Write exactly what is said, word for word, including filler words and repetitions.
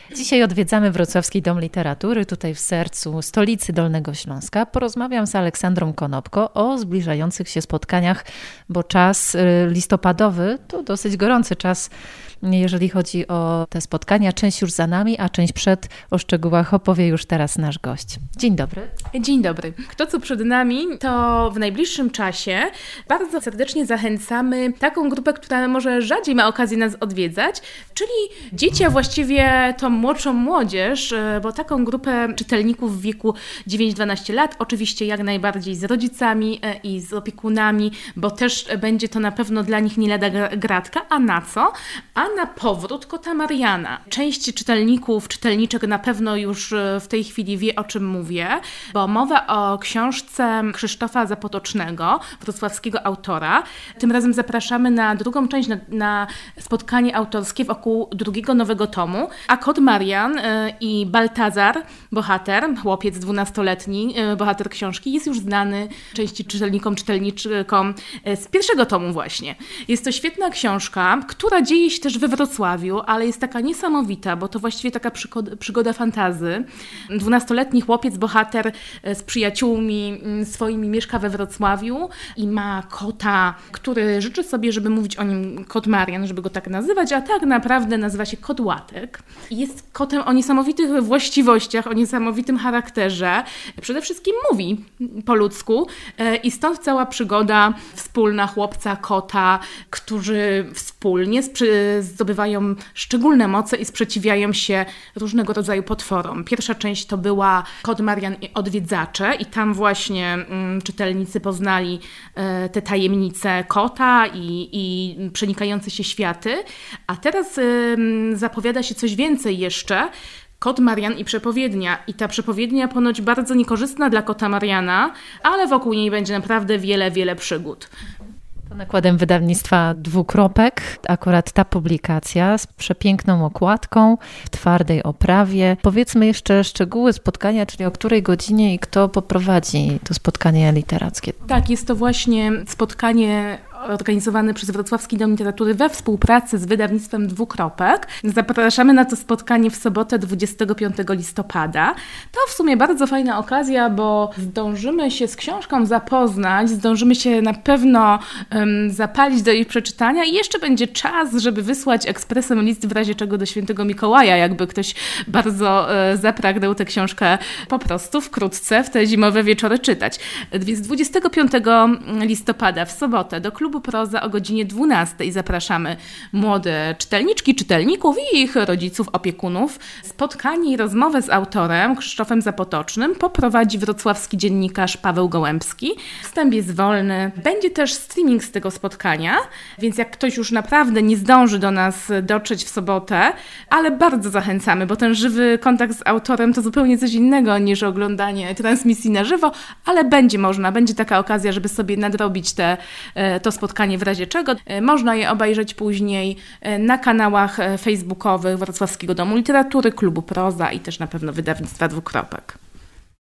Dzisiaj odwiedzamy Wrocławski Dom Literatury, tutaj w sercu stolicy Dolnego Śląska. Porozmawiam z Aleksandrą Konopko o zbliżających się spotkaniach, bo czas listopadowy to dosyć gorący czas, jeżeli chodzi o te spotkania. Część już za nami, a część przed. O szczegółach opowie już teraz nasz gość. Dzień dobry. Dzień dobry. Kto co przed nami, to w najbliższym czasie bardzo serdecznie zachęcamy taką grupę, która może rzadziej ma okazję nas odwiedzać, czyli dzieci, a właściwie tą młodszą młodzież, bo taką grupę czytelników w wieku dziewięć do dwunastu lat, oczywiście jak najbardziej z rodzicami i z opiekunami, bo też będzie to na pewno dla nich nie lada gratka. A na co? A na powrót Kota Mariana. Część czytelników, czytelniczek na pewno już w tej chwili wie, o czym mówię, bo mowa o książce Krzysztofa Zapotocznego, wrocławskiego autora. Tym razem zapraszamy na drugą część, na, na spotkanie autorskie wokół drugiego nowego tomu, a Kot Marian i Baltazar, bohater, chłopiec dwunastoletni, bohater książki, jest już znany części czytelnikom, czytelniczkom z pierwszego tomu właśnie. Jest to świetna książka, która dzieje się też we Wrocławiu, ale jest taka niesamowita, bo to właściwie taka przygoda, przygoda fantazy. Dwunastoletni chłopiec, bohater z przyjaciółmi swoimi mieszka we Wrocławiu i ma kota, który życzy sobie, żeby mówić o nim Kot Marian, żeby go tak nazywać, a tak naprawdę nazywa się Kot Łatek. Jest kotem o niesamowitych właściwościach, o niesamowitym charakterze. Przede wszystkim mówi po ludzku i stąd cała przygoda wspólna chłopca, kota, którzy wspólnie zdobywają szczególne moce i sprzeciwiają się różnego rodzaju potworom. Pierwsza część to była Kot Marian i Odwiedzacze i tam właśnie mm, czytelnicy poznali e, te tajemnice kota i, i przenikające się światy, a teraz e, zapowiada się coś więcej jeszcze. Kot Marian i przepowiednia. I ta przepowiednia ponoć bardzo niekorzystna dla Kota Mariana, ale wokół niej będzie naprawdę wiele, wiele przygód. To nakładem wydawnictwa Dwukropek, akurat ta publikacja z przepiękną okładką, w twardej oprawie. Powiedzmy jeszcze szczegóły spotkania, czyli o której godzinie i kto poprowadzi to spotkanie literackie. Tak, jest to właśnie spotkanie organizowany przez Wrocławski Dom Literatury we współpracy z wydawnictwem Dwukropek. Zapraszamy na to spotkanie w sobotę dwudziestego piątego listopada. To w sumie bardzo fajna okazja, bo zdążymy się z książką zapoznać, zdążymy się na pewno um, zapalić do jej przeczytania i jeszcze będzie czas, żeby wysłać ekspresem list w razie czego do Świętego Mikołaja, jakby ktoś bardzo e, zapragnął tę książkę po prostu wkrótce w te zimowe wieczory czytać. Więc dwudziestego piątego listopada w sobotę do klubu Proza o godzinie dwunastej zapraszamy młode czytelniczki, czytelników i ich rodziców, opiekunów. Spotkanie i rozmowę z autorem Krzysztofem Zapotocznym poprowadzi wrocławski dziennikarz Paweł Gołębski. Wstęp jest wolny. Będzie też streaming z tego spotkania, więc jak ktoś już naprawdę nie zdąży do nas dotrzeć w sobotę, ale bardzo zachęcamy, bo ten żywy kontakt z autorem to zupełnie coś innego niż oglądanie transmisji na żywo, ale będzie można, będzie taka okazja, żeby sobie nadrobić te, to spotkanie w razie czego. Można je obejrzeć później na kanałach facebookowych Wrocławskiego Domu Literatury, Klubu Proza i też na pewno wydawnictwa Dwukropek.